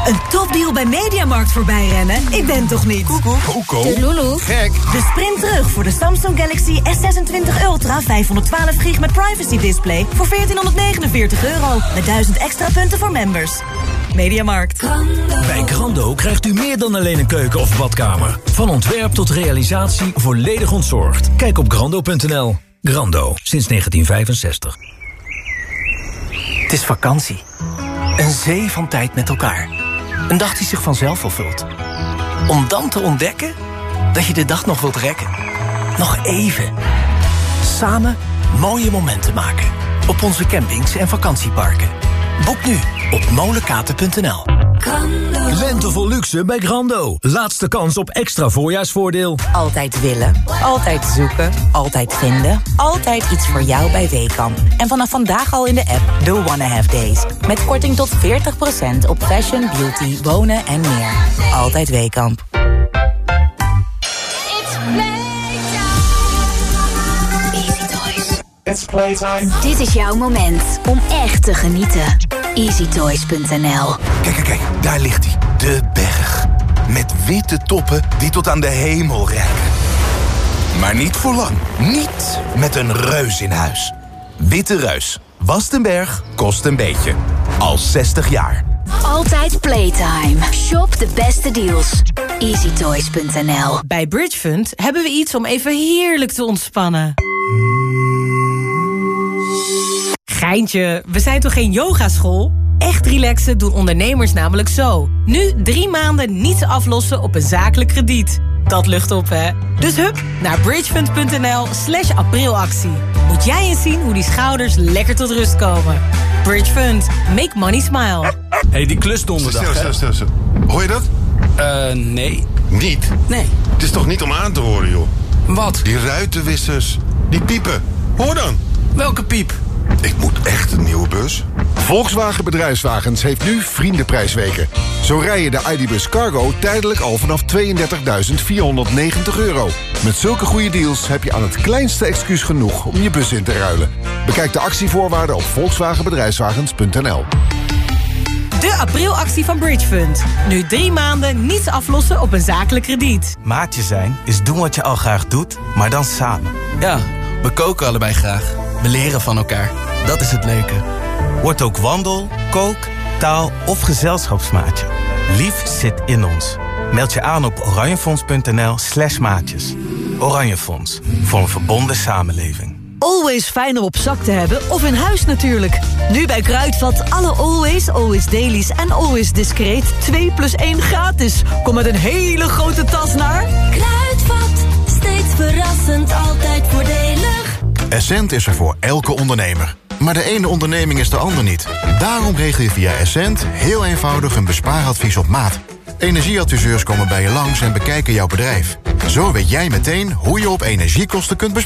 Een topdeal bij Mediamarkt voorbij rennen? Ik ben toch niet? Coco. De Lulu. Gek. De sprint terug voor de Samsung Galaxy S26 Ultra 512 gig met privacy display voor €1449. Met 1000 extra punten voor members. Mediamarkt. Bij Grando krijgt u meer dan alleen een keuken of badkamer. Van ontwerp tot realisatie volledig ontzorgd. Kijk op grando.nl. Grando, sinds 1965. Het is vakantie. Een zee van tijd met elkaar. Een dag die zich vanzelf vervult. Om dan te ontdekken dat je de dag nog wilt rekken. Nog even. Samen mooie momenten maken. Op onze campings en vakantieparken. Boek nu op molenkaten.nl. Lente vol luxe bij Grando. Laatste kans op extra voorjaarsvoordeel. Altijd willen, altijd zoeken, altijd vinden. Altijd iets voor jou bij Weekamp. En vanaf vandaag al in de app The Wanna Have Days. Met korting tot 40% op fashion, beauty, wonen en meer. Altijd Weekamp. It's playtime. Dit is jouw moment om echt te genieten. EasyToys.nl. Kijk, daar ligt hij. De berg. Met witte toppen die tot aan de hemel reiken. Maar niet voor lang. Niet met een reus in huis. Witte Reus. Wast een berg, kost een beetje. Al 60 jaar. Altijd playtime. Shop de beste deals. EasyToys.nl. Bij Bridgefund hebben we iets om even heerlijk te ontspannen. Geintje, we zijn toch geen yogaschool? Echt relaxen doen ondernemers namelijk zo. Nu 3 maanden niets aflossen op een zakelijk krediet. Dat lucht op, hè? Dus hup naar bridgefund.nl/aprilactie. Moet jij eens zien hoe die schouders lekker tot rust komen. Bridgefund. Make money smile. Hey, die klus donderdag. Stil. Hoor je dat? Nee. Niet? Nee. Het is toch niet om aan te horen, joh? Wat? Die ruitenwissers. Die piepen. Hoor dan. Welke piep? Ik moet echt een nieuwe bus. Volkswagen Bedrijfswagens heeft nu vriendenprijsweken. Zo rij je de ID.Buzz Cargo tijdelijk al vanaf €32.490. Met zulke goede deals heb je aan het kleinste excuus genoeg om je bus in te ruilen. Bekijk de actievoorwaarden op volkswagenbedrijfswagens.nl. De aprilactie van Bridgefund. Nu 3 maanden niets aflossen op een zakelijk krediet. Maatje zijn is doen wat je al graag doet, maar dan samen. Ja, we koken allebei graag. We leren van elkaar. Dat is het leuke. Word ook wandel, kook, taal of gezelschapsmaatje. Lief zit in ons. Meld je aan op oranjefonds.nl/maatjes. Oranje Fonds, voor een verbonden samenleving. Always fijner op zak te hebben of in huis natuurlijk. Nu bij Kruidvat alle Always Dailies en Always Discreet 2+1 gratis. Kom met een hele grote tas naar... Kruidvat, steeds verrassend, altijd voordelig. Essent is er voor elke ondernemer. Maar de ene onderneming is de ander niet. Daarom regel je via Essent heel eenvoudig een bespaaradvies op maat. Energieadviseurs komen bij je langs en bekijken jouw bedrijf. Zo weet jij meteen hoe je op energiekosten kunt besparen.